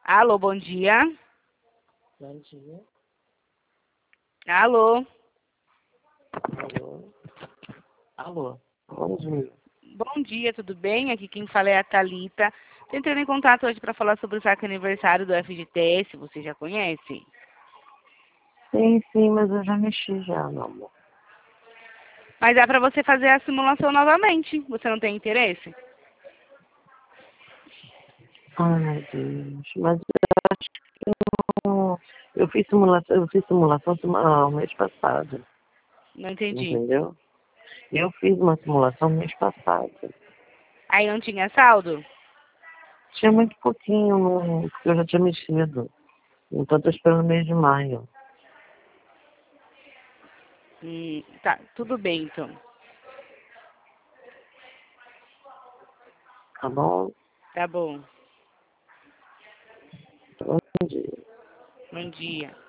Alô, bom dia. Bom dia. Alô. Alô. Alô. Bom dia. Bom dia, tudo bem? Aqui quem fala é a Thalita. Tô entrando em contato hoje para falar sobre o saque aniversário do FGTS. Você já conhece? Sim, mas eu já mexi já, meu amor. Mas dá para você fazer a simulação novamente. Você não tem interesse? Ai, Deus. Mas eu acho que não. Eu fiz simulação o mês passado. Não entendi. Entendeu? Eu fiz uma simulação mês passado. Aí não tinha saldo? Tinha muito pouquinho, porque eu já tinha mexido. Então tô esperando o mês de maio. Tá, tudo bem então. Tá bom? Tá bom. Bom dia. Bom dia.